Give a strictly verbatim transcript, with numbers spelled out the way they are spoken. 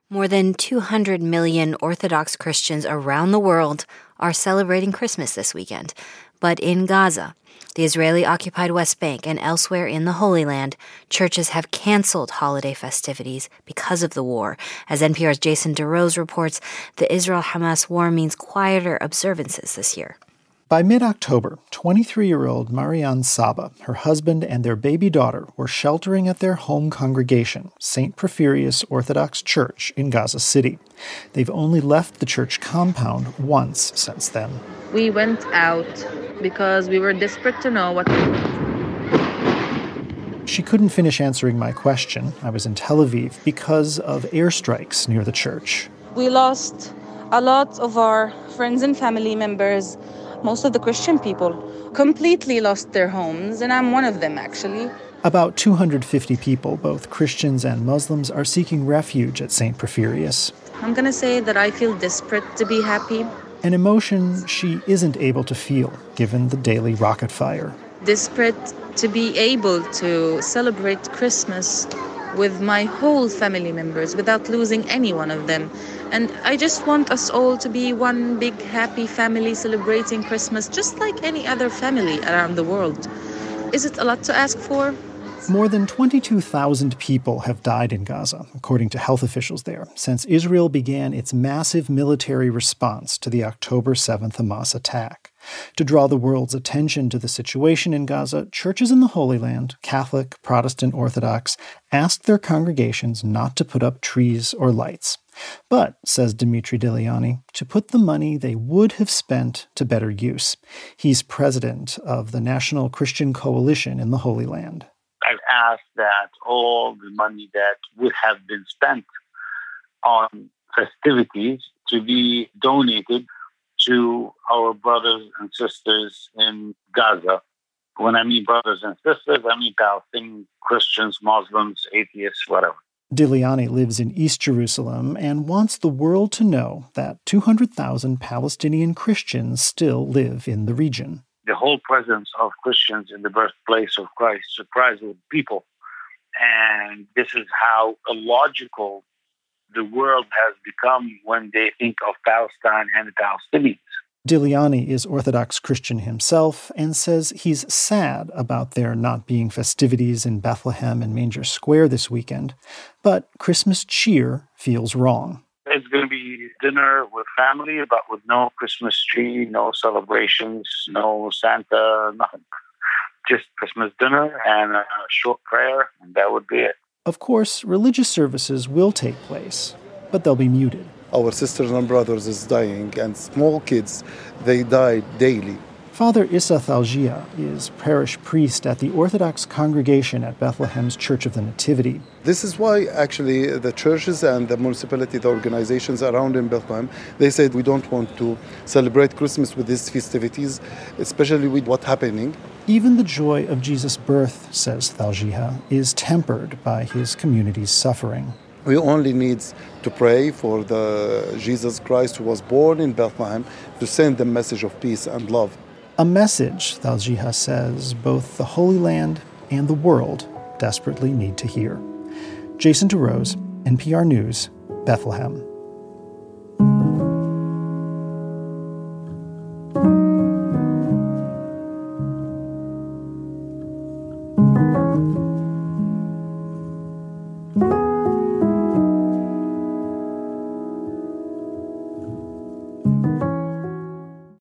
More than two hundred million Orthodox Christians around the world are celebrating Christmas this weekend. But in Gaza, the Israeli-occupied West Bank, and elsewhere in the Holy Land, churches have canceled holiday festivities because of the war. As N P R's Jason DeRose reports, the Israel-Hamas war means quieter observances this year. By mid-October, twenty-three-year-old Marianne Saba, her husband, and their baby daughter were sheltering at their home congregation, Saint Porphyrius Orthodox Church in Gaza City. They've only left the church compound once since then. We went out because we were desperate to know what... She couldn't finish answering my question. I was in Tel Aviv because of airstrikes near the church. We lost a lot of our friends and family members. Most of the Christian people completely lost their homes, and I'm one of them, actually. About two hundred fifty people, both Christians and Muslims, are seeking refuge at Saint Porphyrius. I'm going to say that I feel desperate to be happy. An emotion she isn't able to feel, given the daily rocket fire. Desperate to be able to celebrate Christmas with my whole family members without losing any one of them. And I just want us all to be one big happy family celebrating Christmas just like any other family around the world. Is it a lot to ask for? More than twenty-two thousand people have died in Gaza, according to health officials there, since Israel began its massive military response to the October seventh Hamas attack. To draw the world's attention to the situation in Gaza, churches in the Holy Land, Catholic, Protestant, Orthodox, asked their congregations not to put up trees or lights. But, says Dimitri Diliani, to put the money they would have spent to better use. He's president of the National Christian Coalition in the Holy Land. I've asked that all the money that would have been spent on festivities to be donated to our brothers and sisters in Gaza. When I mean brothers and sisters, I mean Palestinian Christians, Muslims, atheists, whatever. Diliani lives in East Jerusalem and wants the world to know that two hundred thousand Palestinian Christians still live in the region. The whole presence of Christians in the birthplace of Christ surprises people. And this is how illogical the world has become when they think of Palestine and the Palestinians. Diliani is Orthodox Christian himself and says he's sad about there not being festivities in Bethlehem and Manger Square this weekend, but Christmas cheer feels wrong. It's going to be dinner with family, but with no Christmas tree, no celebrations, no Santa, nothing. Just Christmas dinner and a short prayer, and that would be it. Of course, religious services will take place, but they'll be muted. Our sisters and brothers is dying, and small kids, they die daily. Father Issa Thalgia is parish priest at the Orthodox congregation at Bethlehem's Church of the Nativity. This is why, actually, the churches and the municipality, the organizations around in Bethlehem, they said we don't want to celebrate Christmas with these festivities, especially with what's happening. Even the joy of Jesus' birth, says Thalgia, is tempered by his community's suffering. We only need to pray for the Jesus Christ who was born in Bethlehem to send the message of peace and love. A message, Thalgia says, both the Holy Land and the world desperately need to hear. Jason DeRose, N P R News, Bethlehem.